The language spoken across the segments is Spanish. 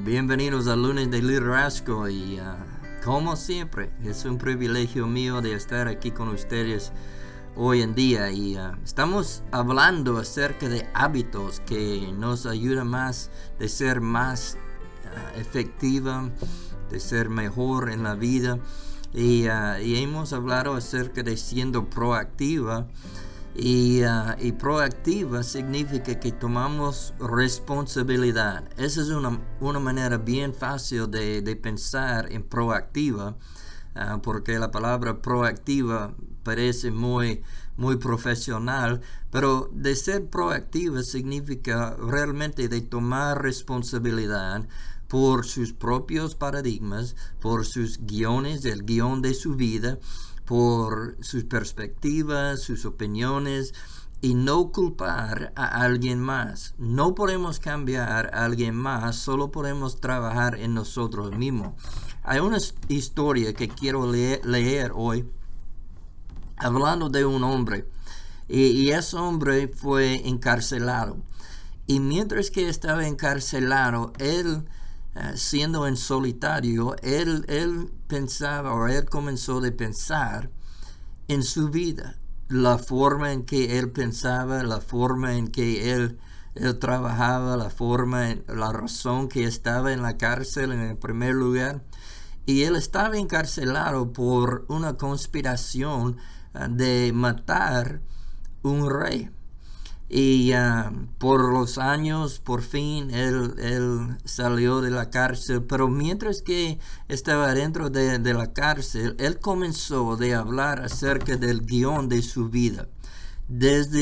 Bienvenidos al lunes de liderazgo y como siempre es un privilegio mío de estar aquí con ustedes hoy en día y estamos hablando acerca de hábitos que nos ayudan más de ser más efectiva, de ser mejor en la vida y hemos hablado acerca de siendo proactiva. Y proactiva significa que tomamos responsabilidad. Esa es una manera bien fácil de pensar en proactiva, porque la palabra proactiva parece muy profesional, pero de ser proactiva significa realmente de tomar responsabilidad por sus propios paradigmas, por sus guiones, el guión de su vida, por sus perspectivas, sus opiniones, y no culpar a alguien más. No podemos cambiar a alguien más, solo podemos trabajar en nosotros mismos. Hay una historia que quiero leer hoy, hablando de un hombre, y ese hombre fue encarcelado. Y mientras que estaba encarcelado, él siendo en solitario, él pensaba, o él comenzó a pensar en su vida, la forma en que él pensaba, la forma en que él trabajaba, la razón que estaba en la cárcel en el primer lugar. Y él estaba encarcelado por una conspiración de matar un rey. Y por los años, por fin, él salió de la cárcel. Pero mientras que estaba dentro de la cárcel, él comenzó a hablar acerca del guión de su vida. Desde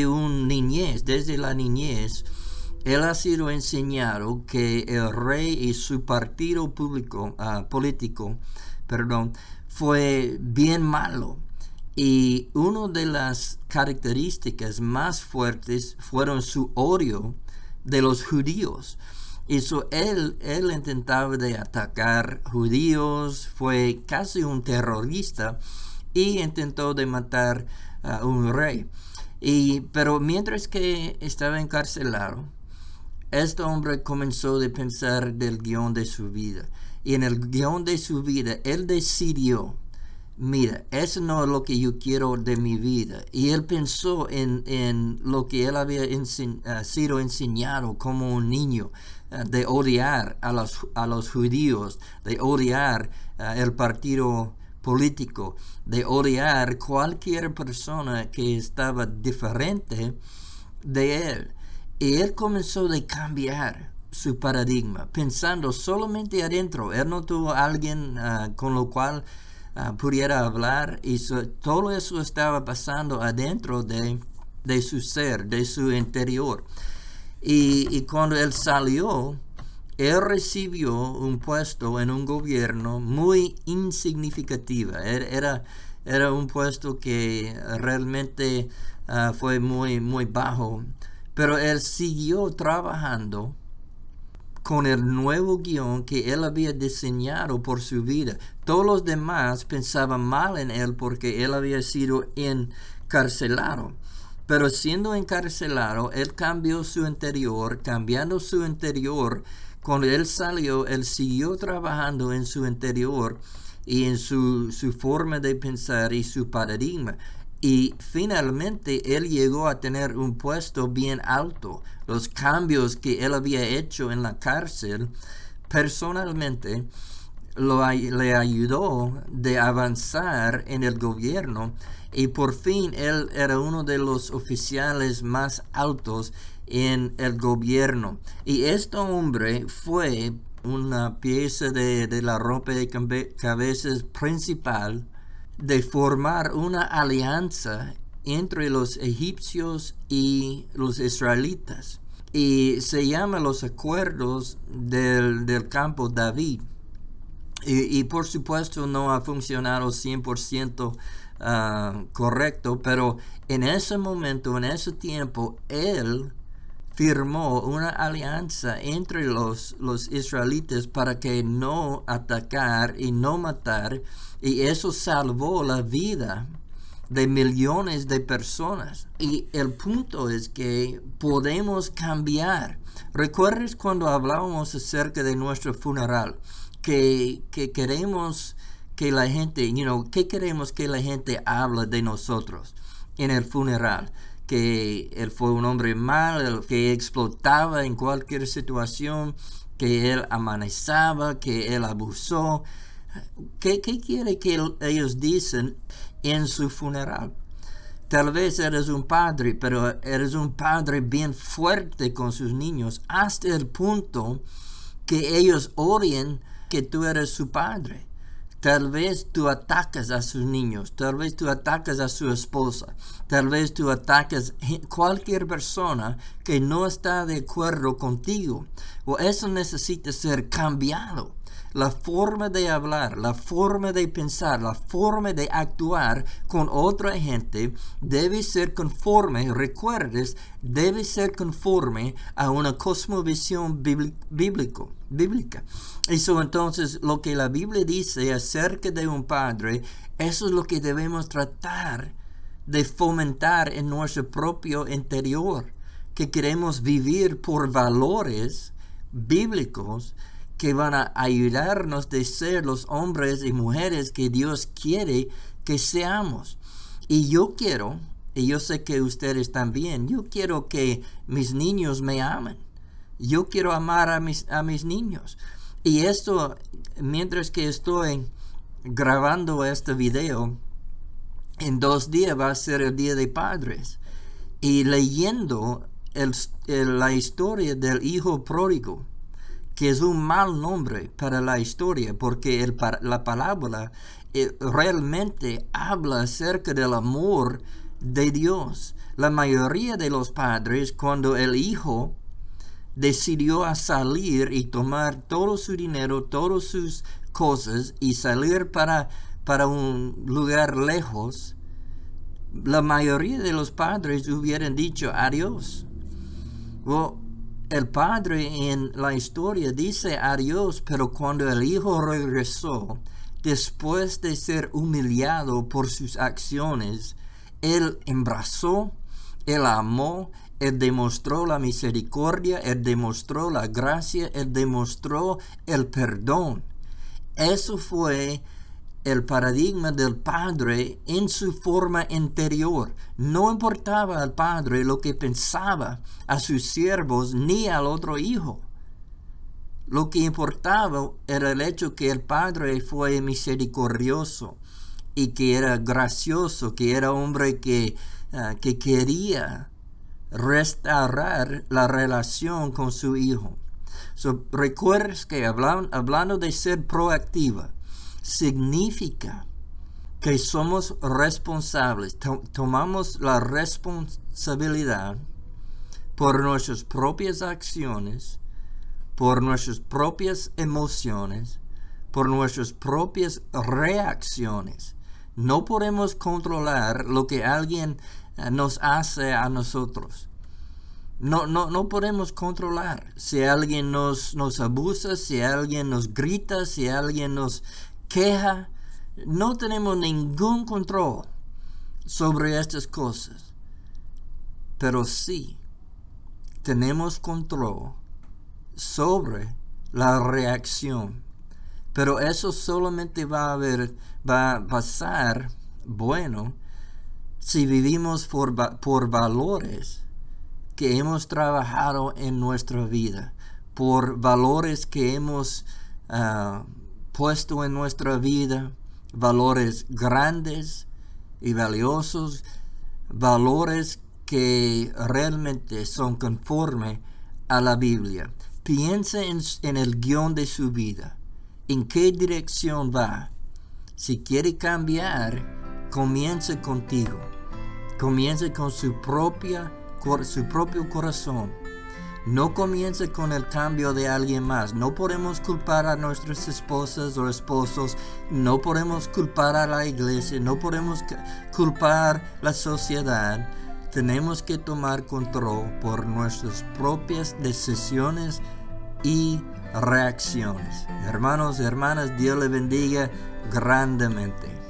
la niñez, él ha sido enseñado que el rey y su partido político fue bien malo. Y una de las características más fuertes fueron su odio de los judíos. Y él intentaba de atacar judíos, fue casi un terrorista y intentó de matar a un rey. Pero mientras que estaba encarcelado, este hombre comenzó a pensar del guión de su vida. Y en el guión de su vida, él decidió: mira, eso no es lo que yo quiero de mi vida. Y él pensó en lo que él había sido enseñado como un niño, de odiar a los judíos, de odiar el partido político, de odiar cualquier persona que estaba diferente de él. Y él comenzó a cambiar su paradigma, pensando solamente adentro. Él no tuvo alguien con lo cual pudiera hablar, y todo eso estaba pasando adentro de su ser, de su interior. Y cuando él salió, él recibió un puesto en un gobierno muy insignificativo. Era un puesto que realmente fue muy bajo, pero él siguió trabajando con el nuevo guión que él había diseñado por su vida. Todos los demás pensaban mal en él porque él había sido encarcelado. Pero siendo encarcelado, él cambiando su interior, cuando él salió, él siguió trabajando en su interior y en su forma de pensar y su paradigma. Y finalmente él llegó a tener un puesto bien alto. Los cambios que él había hecho en la cárcel, personalmente, le ayudó de avanzar en el gobierno. Y por fin él era uno de los oficiales más altos en el gobierno. Y este hombre fue una pieza de la rompecabezas principal de formar una alianza entre los egipcios y los israelitas. Y se llama los acuerdos del campo David. Y por supuesto no ha funcionado 100% correcto, pero en ese momento, en ese tiempo, él firmó una alianza entre los israelitas para que no atacar y no matar, y eso salvó la vida de millones de personas. Y el punto es que podemos cambiar. ¿Recuerdas cuando hablábamos acerca de nuestro funeral? Que queremos que la gente, ¿qué queremos que la gente hable de nosotros en el funeral? Que él fue un hombre malo, que explotaba en cualquier situación, que él amenazaba, que él abusó. ¿Qué quiere que ellos dicen en su funeral? Tal vez eres un padre, pero eres un padre bien fuerte con sus niños, hasta el punto que ellos odien que tú eres su padre. Tal vez tú atacas a sus niños, tal vez tú atacas a su esposa, tal vez tú atacas a cualquier persona que no está de acuerdo contigo. O eso necesita ser cambiado. La forma de hablar, la forma de pensar, la forma de actuar con otra gente debe ser conforme, recuerdes, debe ser conforme a una cosmovisión bíblica. Eso entonces lo que la Biblia dice acerca de un padre, eso es lo que debemos tratar de fomentar en nuestro propio interior, que queremos vivir por valores bíblicos que van a ayudarnos de ser los hombres y mujeres que Dios quiere que seamos. Y yo quiero, y yo sé que ustedes también, yo quiero que mis niños me amen. Yo quiero amar a mis niños. Y esto, mientras que estoy grabando este video, en 2 días va a ser el Día de Padres. Y leyendo la historia del hijo pródigo, que es un mal nombre para la historia, porque la palabra realmente habla acerca del amor de Dios. La mayoría de los padres, cuando el hijo decidió a salir y tomar todo su dinero, todas sus cosas y salir para un lugar lejos, la mayoría de los padres hubieran dicho adiós. El padre en la historia dice adiós, pero cuando el hijo regresó, después de ser humillado por sus acciones, él abrazó, él amó, él demostró la misericordia, él demostró la gracia, él demostró el perdón. Eso fue el paradigma del padre en su forma interior. No importaba al padre lo que pensaba a sus siervos ni al otro hijo. Lo que importaba era el hecho que el padre fue misericordioso y que era gracioso, que era hombre que quería restaurar la relación con su hijo. Recuerdes que hablando de ser proactiva, significa que somos responsables, tomamos la responsabilidad por nuestras propias acciones, por nuestras propias emociones, por nuestras propias reacciones. No podemos controlar lo que alguien nos hace a nosotros. No podemos controlar si alguien nos abusa, si alguien nos grita, si alguien nos queja. No tenemos ningún control sobre estas cosas, pero sí tenemos control sobre la reacción. Pero eso solamente va a pasar bueno si vivimos por valores que hemos trabajado en nuestra vida, por valores que hemos puesto en nuestra vida, valores grandes y valiosos, valores que realmente son conforme a la Biblia. Piensa en el guión de su vida, en qué dirección va. Si quiere cambiar, comience contigo, comience con su propio corazón. No comience con el cambio de alguien más. No podemos culpar a nuestras esposas o esposos. No podemos culpar a la iglesia. No podemos culpar a la sociedad. Tenemos que tomar control por nuestras propias decisiones y reacciones. Hermanos y hermanas, Dios les bendiga grandemente.